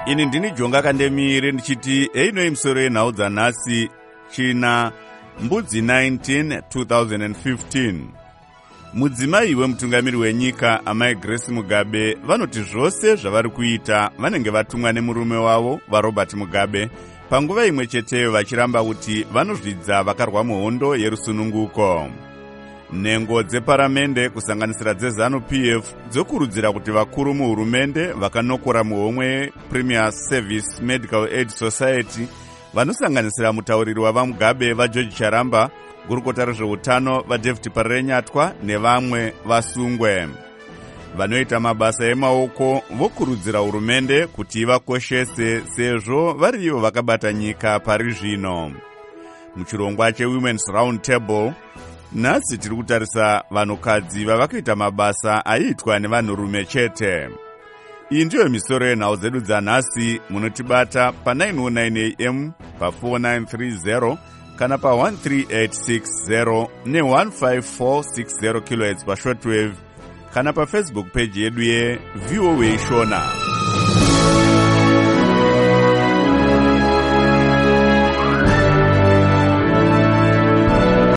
Ini ndini Jonga Kandemire ndichiti eino imisoro yenhau dzanhasi china mbudzi 19 2015. Mudzimai wemutungamiri wenyika amai Grace Mugabe vanoti zvose zvavari kuita vanenge vatumwa nemurume wavo vaRobert Mugabe panguva imwe cheteyo vachiramba kuti vanozvidza vakarwa muhondo yerusununguko. Nhengo dzeparamende kusanganisira dzeZANU-PF dzokurudzira kuti vakuru muhurumende vakanokora muhomwe Premier Service Medical Aid Society vanosanganisira mutauriri wavaMugabe vaGeorge Charamba, gurukota rezveutano vaDavid Parenyatwa nevamwe vasungwe. Vanoita mabasa emaoko vokurudzira hurumende kuti ivakoshese sezvo variyo vakabata nyika pari zvino. Muchirongwa cheWomen's Round Table nhasi tiri kutarisa vanhukadzi vavakuita mabasa aiitwa nevanhurume chete. Iyi ndiyo misoro yenhau dzedu dzanhasi. Munotibata pa909 AM pa4930 kana pa13860 ne15460 kHz pashortwave kana paFacebook page yedu yeVOA Shona.